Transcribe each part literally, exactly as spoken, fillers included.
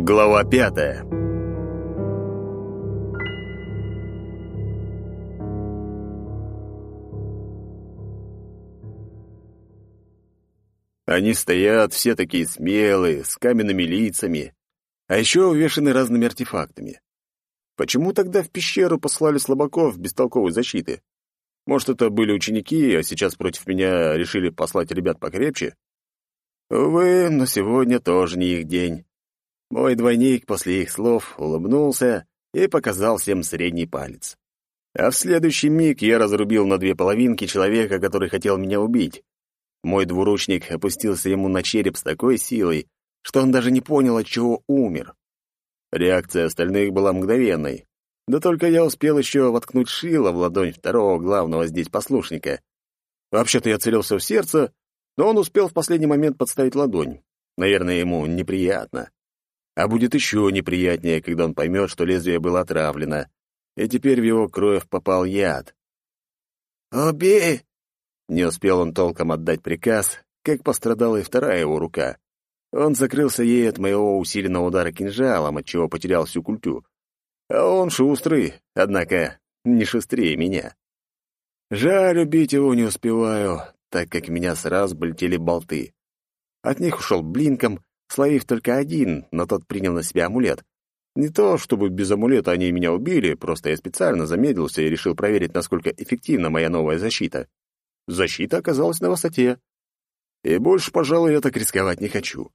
Глава пятая. Они стоят, все такие смелые, с каменными лицами, а еще увешаны разными артефактами. Почему тогда в пещеру послали слабаков бестолковой защиты? Может, это были ученики, а сейчас против меня решили послать ребят покрепче? Увы, но сегодня тоже не их день. Мой двойник после их слов улыбнулся и показал всем средний палец. А в следующий миг я разрубил на две половинки человека, который хотел меня убить. Мой двуручник опустился ему на череп с такой силой, что он даже не понял, от чего умер. Реакция остальных была мгновенной. Да только я успел еще воткнуть шило в ладонь второго главного здесь послушника. Вообще-то я целился в сердце, но он успел в последний момент подставить ладонь. Наверное, ему неприятно. А будет еще неприятнее, когда он поймет, что лезвие было отравлено, и теперь в его кровь попал яд. «Убей!» Не успел он толком отдать приказ, как пострадала и вторая его рука. Он закрылся ей от моего усиленного удара кинжалом, отчего потерял всю культю. А он шустрый, однако не шустрее меня. Жаль, убить его не успеваю, так как в меня сразу полетели болты. От них ушел блинком, словив только один, но тот принял на себя амулет. Не то, чтобы без амулета они меня убили, просто я специально замедлился и решил проверить, насколько эффективна моя новая защита. Защита оказалась на высоте. И больше, пожалуй, я так рисковать не хочу.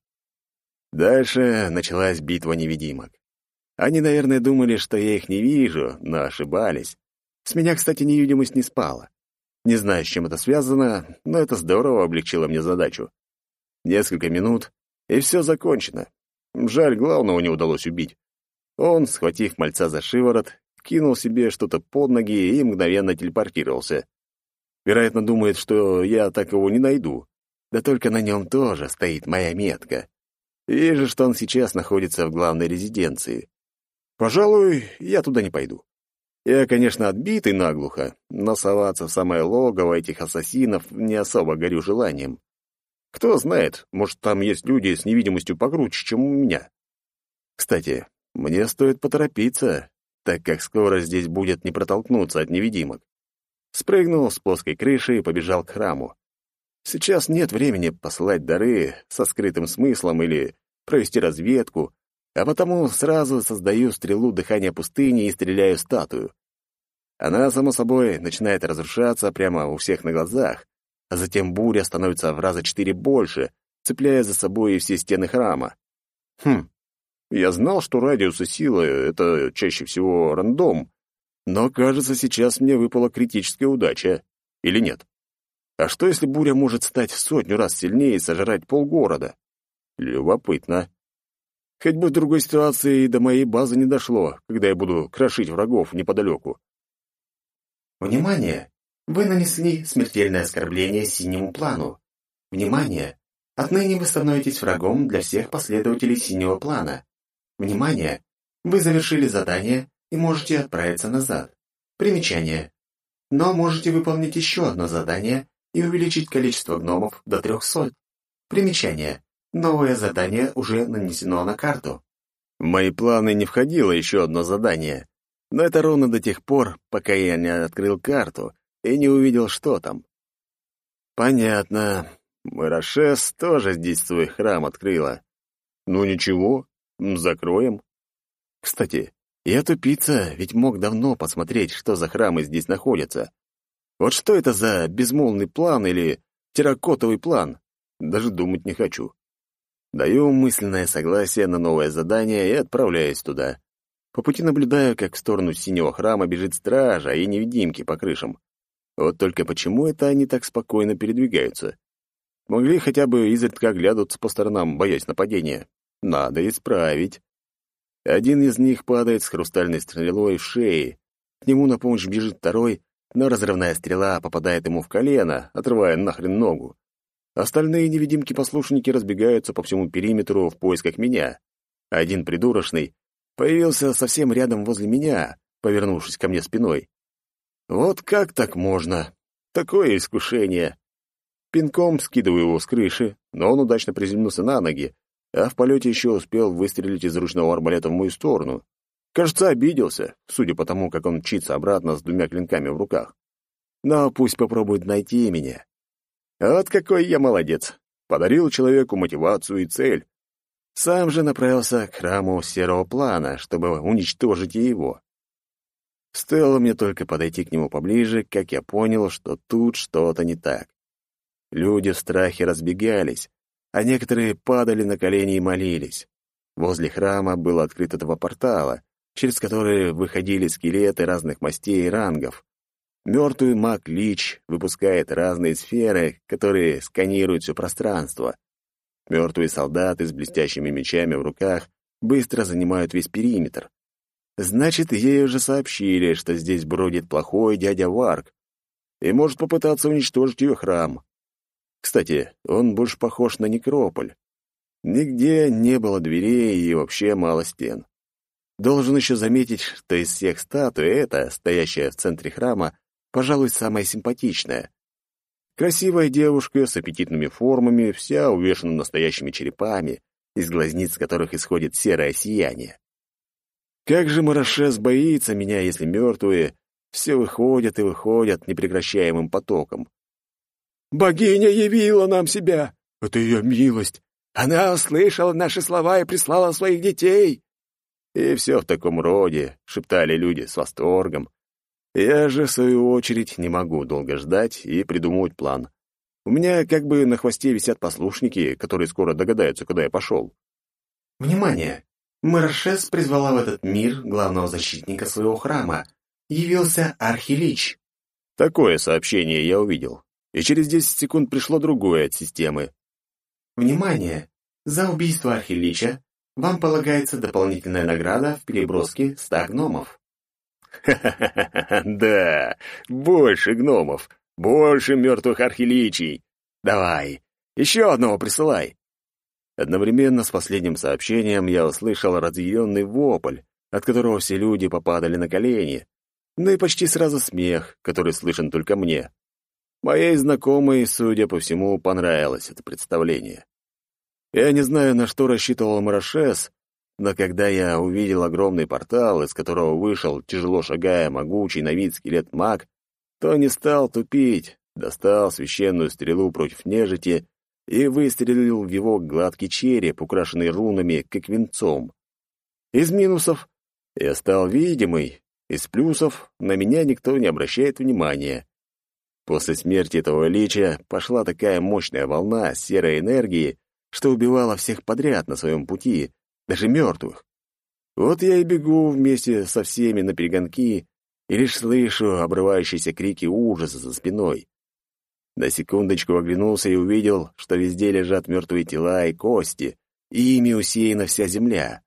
Дальше началась битва невидимок. Они, наверное, думали, что я их не вижу, но ошибались. С меня, кстати, невидимость не спала. Не знаю, с чем это связано, но это здорово облегчило мне задачу. Несколько минут, и все закончено. Жаль, главного не удалось убить. Он, схватив мальца за шиворот, кинул себе что-то под ноги и мгновенно телепортировался. Вероятно, думает, что я так его не найду. Да только на нем тоже стоит моя метка. Вижу, что он сейчас находится в главной резиденции. Пожалуй, я туда не пойду. Я, конечно, отбитый наглухо, но соваться в самое логово этих ассасинов не особо горю желанием. Кто знает, может, там есть люди с невидимостью покруче, чем у меня. Кстати, мне стоит поторопиться, так как скоро здесь будет не протолкнуться от невидимок. Спрыгнул с плоской крыши и побежал к храму. Сейчас нет времени посылать дары со скрытым смыслом или провести разведку, а потому сразу создаю стрелу дыхания пустыни и стреляю в статую. Она, само собой, начинает разрушаться прямо у всех на глазах, а затем буря становится в раза четыре больше, цепляя за собой и все стены храма. Хм, я знал, что радиус и сила — это чаще всего рандом, но, кажется, сейчас мне выпала критическая удача. Или нет? А что, если буря может стать в сотню раз сильнее и сожрать полгорода? Любопытно. Хоть бы в другой ситуации и до моей базы не дошло, когда я буду крошить врагов неподалеку. Внимание! Вы нанесли смертельное оскорбление синему плану. Внимание! Отныне вы становитесь врагом для всех последователей синего плана. Внимание! Вы завершили задание и можете отправиться назад. Примечание. Но можете выполнить еще одно задание и увеличить количество гномов до трехсот. Примечание. Новое задание уже нанесено на карту. В мои планы не входило еще одно задание, но это ровно до тех пор, пока я не открыл карту и не увидел, что там. Понятно. Мэрашес тоже здесь свой храм открыла. Ну ничего, закроем. Кстати, я тупица, ведь мог давно посмотреть, что за храмы здесь находятся. Вот что это за безмолвный план или терракотовый план? Даже думать не хочу. Даю мысленное согласие на новое задание и отправляюсь туда. По пути наблюдаю, как в сторону синего храма бежит стража и невидимки по крышам. Вот только почему это они так спокойно передвигаются? Могли хотя бы изредка оглядываться по сторонам, боясь нападения. Надо исправить. Один из них падает с хрустальной стрелой в шее. К нему на помощь бежит второй, но разрывная стрела попадает ему в колено, отрывая нахрен ногу. Остальные невидимки-послушники разбегаются по всему периметру в поисках меня. Один придурочный появился совсем рядом возле меня, повернувшись ко мне спиной. Вот как так можно? Такое искушение. Пинком скидываю его с крыши, но он удачно приземлился на ноги, а в полете еще успел выстрелить из ручного арбалета в мою сторону. Кажется, обиделся, судя по тому, как он мчится обратно с двумя клинками в руках. Но пусть попробует найти меня. Вот какой я молодец. Подарил человеку мотивацию и цель. Сам же направился к храму Серого Плана, чтобы уничтожить и его. Стоило мне только подойти к нему поближе, как я понял, что тут что-то не так. Люди в страхе разбегались, а некоторые падали на колени и молились. Возле храма было открыто два портала, через которые выходили скелеты разных мастей и рангов. Мертвый маг Лич выпускает разные сферы, которые сканируют все пространство. Мертвые солдаты с блестящими мечами в руках быстро занимают весь периметр. Значит, ей уже сообщили, что здесь бродит плохой дядя Варг и может попытаться уничтожить ее храм. Кстати, он больше похож на некрополь. Нигде не было дверей и вообще мало стен. Должен еще заметить, что из всех статуй эта, стоящая в центре храма, пожалуй, самая симпатичная. Красивая девушка с аппетитными формами, вся увешана настоящими черепами, из глазниц которых исходит серое сияние. Как же Марашес боится меня, если мертвые все выходят и выходят непрекращаемым потоком. «Богиня явила нам себя! Это ее милость! Она услышала наши слова и прислала своих детей!» И все в таком роде, шептали люди с восторгом. Я же, в свою очередь, не могу долго ждать и придумывать план. У меня как бы на хвосте висят послушники, которые скоро догадаются, куда я пошел. Внимание! Марашес призвала в этот мир главного защитника своего храма. Явился Архилич. Такое сообщение я увидел. И через десять секунд пришло другое от системы. Внимание! За убийство Архилича вам полагается дополнительная награда в переброске ста гномов. Ха-ха-ха, да, больше гномов, больше мертвых архиличий. Давай, еще одного присылай. Одновременно с последним сообщением я услышал разъяренный вопль, от которого все люди попадали на колени, ну и почти сразу смех, который слышен только мне. Моей знакомой, судя по всему, понравилось это представление. Я не знаю, на что рассчитывал Марашес, но когда я увидел огромный портал, из которого вышел, тяжело шагая, могучий на вид скелет-маг, то не стал тупить, достал священную стрелу против нежити и выстрелил в его гладкий череп, украшенный рунами, как венцом. Из минусов я стал видимый, из плюсов на меня никто не обращает внимания. После смерти этого лича пошла такая мощная волна серой энергии, что убивала всех подряд на своем пути, даже мертвых. Вот я и бегу вместе со всеми на перегонки и лишь слышу обрывающиеся крики ужаса за спиной. На секундочку оглянулся и увидел, что везде лежат мертвые тела и кости, и ими усеяна вся земля.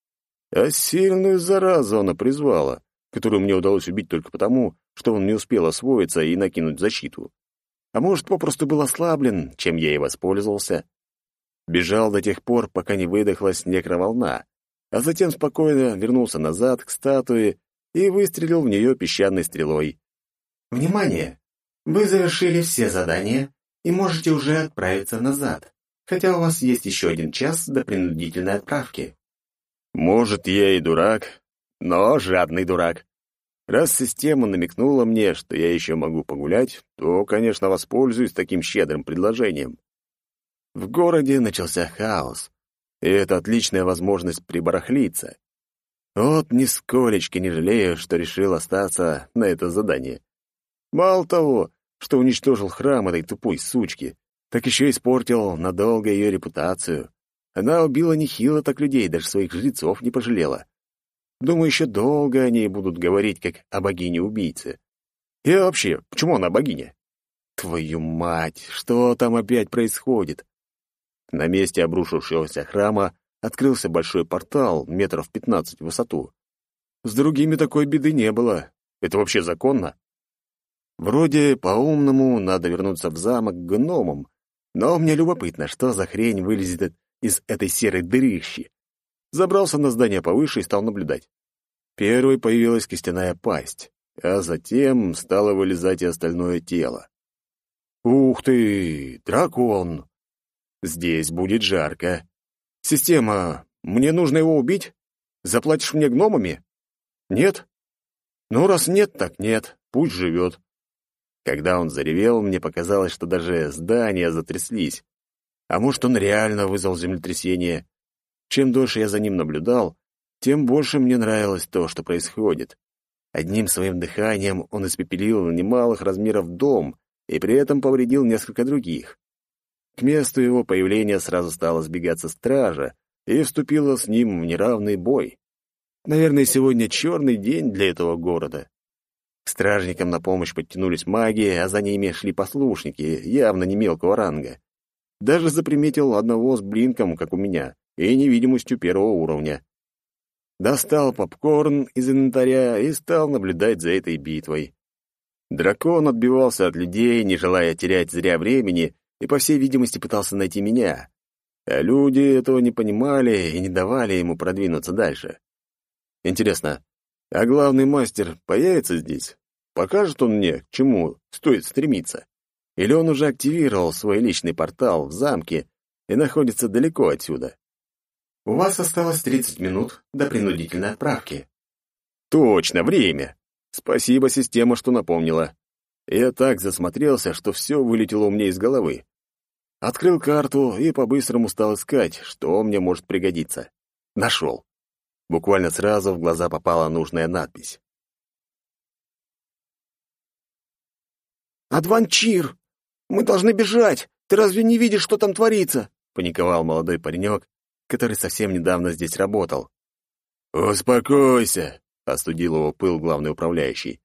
А сильную заразу она призвала, которую мне удалось убить только потому, что он не успел освоиться и накинуть защиту. А может, попросту был ослаблен, чем я и воспользовался. Бежал до тех пор, пока не выдохлась некроволна, а затем спокойно вернулся назад к статуе и выстрелил в нее песчаной стрелой. Внимание! Вы завершили все задания и можете уже отправиться назад, хотя у вас есть еще один час до принудительной отправки. Может, я и дурак, но жадный дурак. Раз система намекнула мне, что я еще могу погулять, то, конечно, воспользуюсь таким щедрым предложением. В городе начался хаос, и это отличная возможность прибарахлиться. Вот нисколечки не жалею, что решил остаться на это задание. Мало того, что уничтожил храм этой тупой сучки, так еще испортил надолго ее репутацию. Она убила нехило так людей, даже своих жрецов не пожалела. Думаю, еще долго они будут говорить, как о богине-убийце. И вообще, почему она богиня? Твою мать, что там опять происходит? На месте обрушившегося храма открылся большой портал, метров пятнадцать в высоту. С другими такой беды не было. Это вообще законно? Вроде по-умному надо вернуться в замок к гномам, но мне любопытно, что за хрень вылезет из этой серой дырищи. Забрался на здание повыше и стал наблюдать. Первой появилась костяная пасть, а затем стало вылезать и остальное тело. Ух ты, дракон! Здесь будет жарко. «Система, мне нужно его убить? Заплатишь мне гномами?» «Нет?» «Ну, раз нет, так нет. Пусть живет». Когда он заревел, мне показалось, что даже здания затряслись. А может, он реально вызвал землетрясение. Чем дольше я за ним наблюдал, тем больше мне нравилось то, что происходит. Одним своим дыханием он испепелил немалых размеров дом и при этом повредил несколько других. К месту его появления сразу стала сбегаться стража и вступила с ним в неравный бой. Наверное, сегодня черный день для этого города. К стражникам на помощь подтянулись маги, а за ними шли послушники, явно не мелкого ранга. Даже заприметил одного с блинком, как у меня, и невидимостью первого уровня. Достал попкорн из инвентаря и стал наблюдать за этой битвой. Дракон отбивался от людей, не желая терять зря времени, и, по всей видимости, пытался найти меня. А люди этого не понимали и не давали ему продвинуться дальше. Интересно, а главный мастер появится здесь? Покажет он мне, к чему стоит стремиться? Или он уже активировал свой личный портал в замке и находится далеко отсюда? У вас осталось тридцать минут до принудительной отправки. Точно, время. Спасибо, система, что напомнила. Я так засмотрелся, что все вылетело у меня из головы. Открыл карту и по-быстрому стал искать, что мне может пригодиться. Нашел. Буквально сразу в глаза попала нужная надпись. «Адванчир! Мы должны бежать! Ты разве не видишь, что там творится?» — паниковал молодой паренек, который совсем недавно здесь работал. «Успокойся», — остудил его пыл главный управляющий.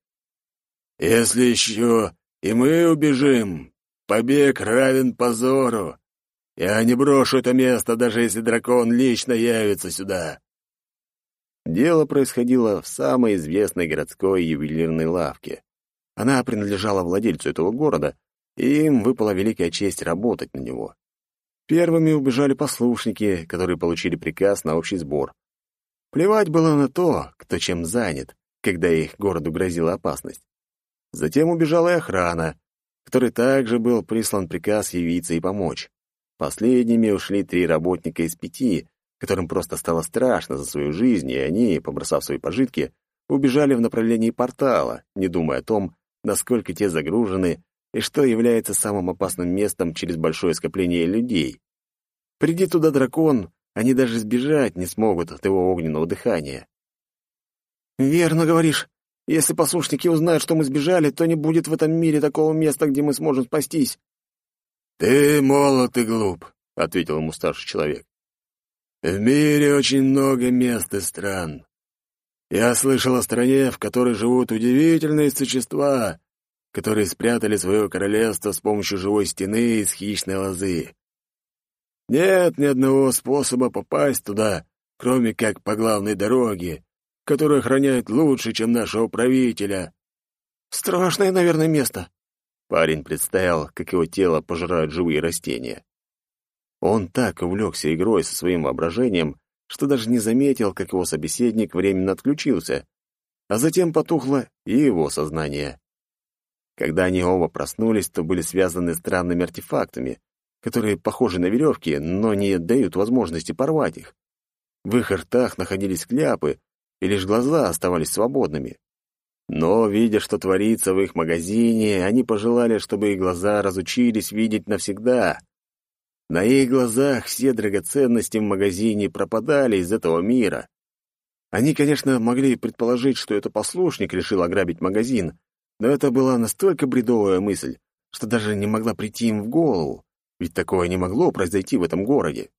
«Если еще и мы убежим, побег равен позору. Я не брошу это место, даже если дракон лично явится сюда». Дело происходило в самой известной городской ювелирной лавке. Она принадлежала владельцу этого города, и им выпала великая честь работать на него. Первыми убежали послушники, которые получили приказ на общий сбор. Плевать было на то, кто чем занят, когда их городу грозила опасность. Затем убежала и охрана, которой также был прислан приказ явиться и помочь. Последними ушли три работника из пяти, которым просто стало страшно за свою жизнь, и они, побросав свои пожитки, убежали в направлении портала, не думая о том, насколько те загружены и что является самым опасным местом через большое скопление людей. Приди туда дракон, они даже сбежать не смогут от его огненного дыхания. «Верно говоришь. Если послушники узнают, что мы сбежали, то не будет в этом мире такого места, где мы сможем спастись». «Ты молод и глуп», — ответил ему старший человек. «В мире очень много мест и стран. Я слышал о стране, в которой живут удивительные существа, которые спрятали свое королевство с помощью живой стены из хищной лозы. Нет ни одного способа попасть туда, кроме как по главной дороге, которую охраняют лучше, чем нашего правителя». «Страшное, наверное, место». Парень представил, как его тело пожирают живые растения. Он так увлекся игрой со своим воображением, что даже не заметил, как его собеседник временно отключился, а затем потухло и его сознание. Когда они оба проснулись, то были связаны странными артефактами, которые похожи на веревки, но не дают возможности порвать их. В их ртах находились кляпы, и лишь глаза оставались свободными. Но, видя, что творится в их магазине, они пожелали, чтобы их глаза разучились видеть навсегда. На их глазах все драгоценности в магазине пропадали из этого мира. Они, конечно, могли предположить, что это послушник решил ограбить магазин, но это была настолько бредовая мысль, что даже не могла прийти им в голову, ведь такое не могло произойти в этом городе.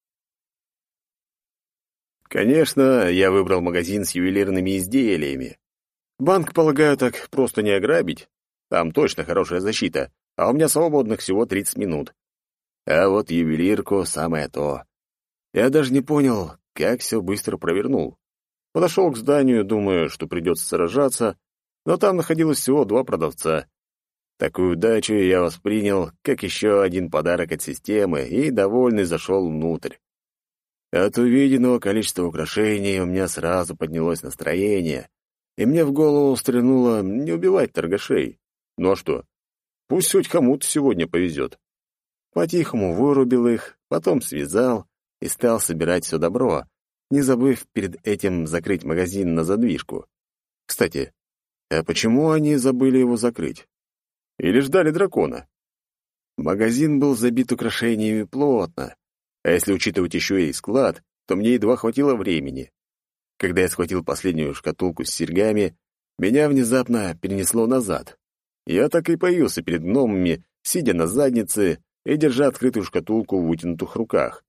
Конечно, я выбрал магазин с ювелирными изделиями. Банк, полагаю, так просто не ограбить. Там точно хорошая защита, а у меня свободных всего тридцать минут. А вот ювелирку — самое то. Я даже не понял, как все быстро провернул. Подошел к зданию, думая, что придется сражаться, но там находилось всего два продавца. Такую удачу я воспринял, как еще один подарок от системы, и, довольный, зашел внутрь. От увиденного количества украшений у меня сразу поднялось настроение, и мне в голову стрянуло не убивать торгашей. Ну а что? Пусть хоть кому-то сегодня повезет. По-тихому вырубил их, потом связал и стал собирать все добро, не забыв перед этим закрыть магазин на задвижку. Кстати, а почему они забыли его закрыть? Или ждали дракона? Магазин был забит украшениями плотно, а если учитывать еще и склад, то мне едва хватило времени. Когда я схватил последнюю шкатулку с серьгами, меня внезапно перенесло назад. Я так и появился перед гномами, сидя на заднице и держа открытую шкатулку в вытянутых руках.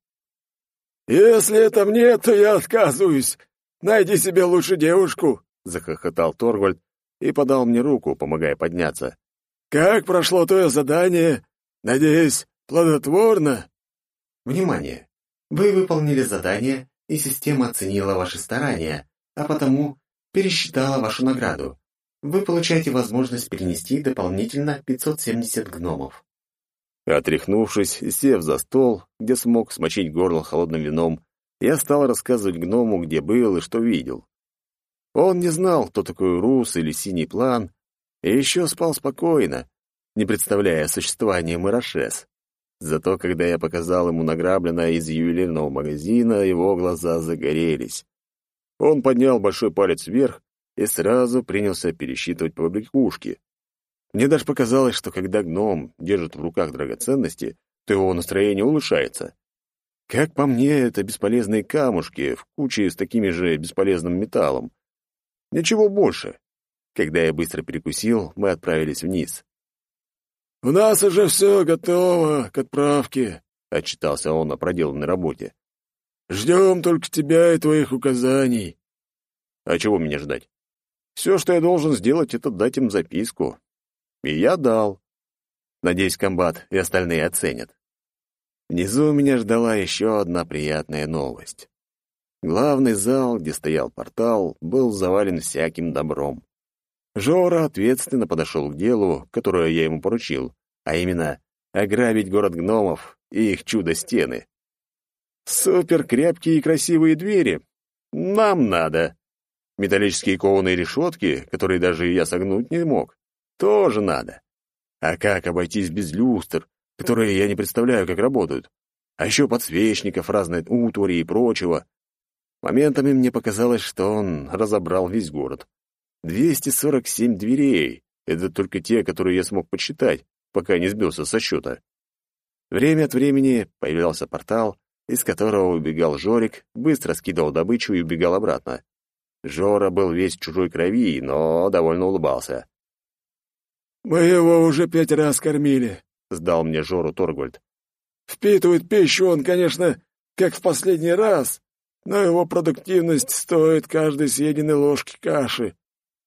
«Если это мне, то я отказываюсь. Найди себе лучше девушку», — захохотал Торвальд и подал мне руку, помогая подняться. «Как прошло твое задание? Надеюсь, плодотворно?» Внимание! Вы выполнили задание, и система оценила ваши старания, а потому пересчитала вашу награду. Вы получаете возможность перенести дополнительно пятьсот семьдесят гномов. Отряхнувшись и сев за стол, где смог смочить горло холодным вином, я стал рассказывать гному, где был и что видел. Он не знал, кто такой Рус или Синий план, и еще спал спокойно, не представляя существования Марашес. Зато когда я показал ему награбленное из ювелирного магазина, его глаза загорелись. Он поднял большой палец вверх и сразу принялся пересчитывать побрякушки. Мне даже показалось, что когда гном держит в руках драгоценности, то его настроение улучшается. Как по мне, это бесполезные камушки в куче с такими же бесполезным металлом. Ничего больше. Когда я быстро перекусил, мы отправились вниз. «У нас уже все готово к отправке», — отчитался он о проделанной работе. «Ждем только тебя и твоих указаний». А чего меня ждать? Все, что я должен сделать, это дать им записку. И я дал. Надеюсь, комбат и остальные оценят. Внизу меня ждала еще одна приятная новость. Главный зал, где стоял портал, был завален всяким добром. Жора ответственно подошел к делу, которое я ему поручил, а именно ограбить город гномов и их чудо-стены. Супер крепкие и красивые двери. Нам надо. Металлические кованые решетки, которые даже я согнуть не мог, тоже надо. А как обойтись без люстр, которые я не представляю, как работают? А еще подсвечников, разной утвари и прочего. Моментами мне показалось, что он разобрал весь город. двести сорок семь дверей. Это только те, которые я смог подсчитать, пока не сбился со счета. Время от времени появлялся портал, из которого убегал Жорик, быстро скидывал добычу и убегал обратно. Жора был весь в чужой крови, но довольно улыбался. «Мы его уже пять раз кормили», — сдал мне Жору Торгвальд. «Впитывает пищу он, конечно, как в последний раз, но его продуктивность стоит каждой съеденной ложки каши».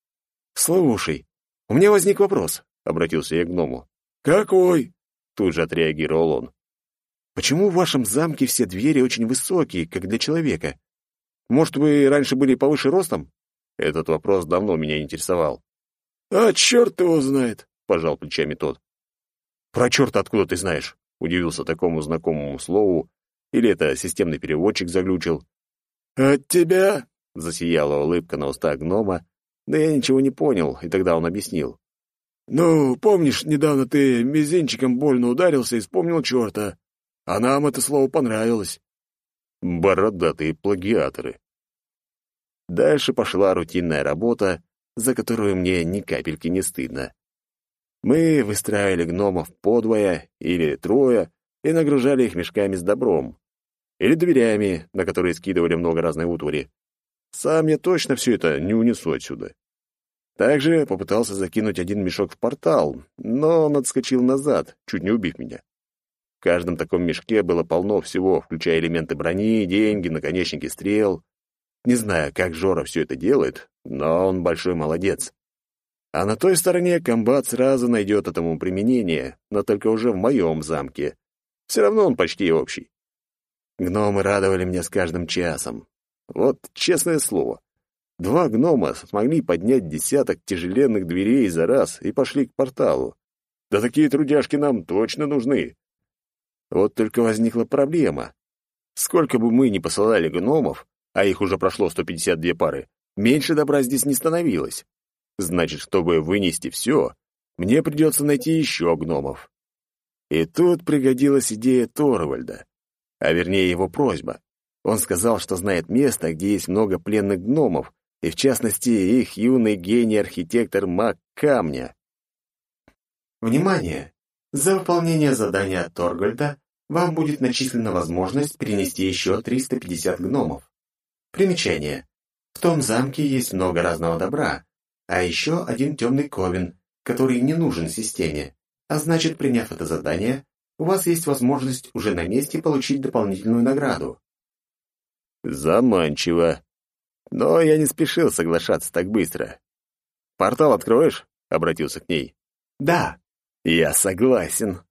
«Слушай, у меня возник вопрос», — обратился я к гному. «Какой?» — тут же отреагировал он. «Почему в вашем замке все двери очень высокие, как для человека? Может, вы раньше были повыше ростом?» Этот вопрос давно меня интересовал. «А черт его знает», — пожал плечами тот. «Про черта откуда ты знаешь?» — удивился такому знакомому слову. Или это системный переводчик заглючил? «От тебя?» — засияла улыбка на устах гнома, да я ничего не понял, и тогда он объяснил. «Ну, помнишь, недавно ты мизинчиком больно ударился и вспомнил черта, а нам это слово понравилось». Бородатые плагиаторы. Дальше пошла рутинная работа, за которую мне ни капельки не стыдно. Мы выстраивали гномов подвое или трое и нагружали их мешками с добром. Или дверями, на которые скидывали много разной утвари. Сам я точно все это не унесу отсюда. Также попытался закинуть один мешок в портал, но он отскочил назад, чуть не убив меня. В каждом таком мешке было полно всего, включая элементы брони, деньги, наконечники стрел. Не знаю, как Жора все это делает, но он большой молодец. А на той стороне комбат сразу найдет этому применение, но только уже в моем замке. Все равно он почти общий. Гномы радовали меня с каждым часом. Вот честное слово. Два гнома смогли поднять десяток тяжеленных дверей за раз и пошли к порталу. Да такие трудяшки нам точно нужны. Вот только возникла проблема. Сколько бы мы ни посылали гномов, а их уже прошло сто пятьдесят две пары, меньше добра здесь не становилось. Значит, чтобы вынести все, мне придется найти еще гномов. И тут пригодилась идея Торвальда. А вернее, его просьба. Он сказал, что знает место, где есть много пленных гномов, и в частности, их юный гений-архитектор маг камня. Внимание! За выполнение задания от Торгольда вам будет начислена возможность перенести еще триста пятьдесят гномов. Примечание. В том замке есть много разного добра, а еще один темный ковен, который не нужен системе, а значит, приняв это задание, у вас есть возможность уже на месте получить дополнительную награду. Заманчиво. Но я не спешил соглашаться так быстро. «Портал откроешь?» — обратился к ней. Да. «Я согласен».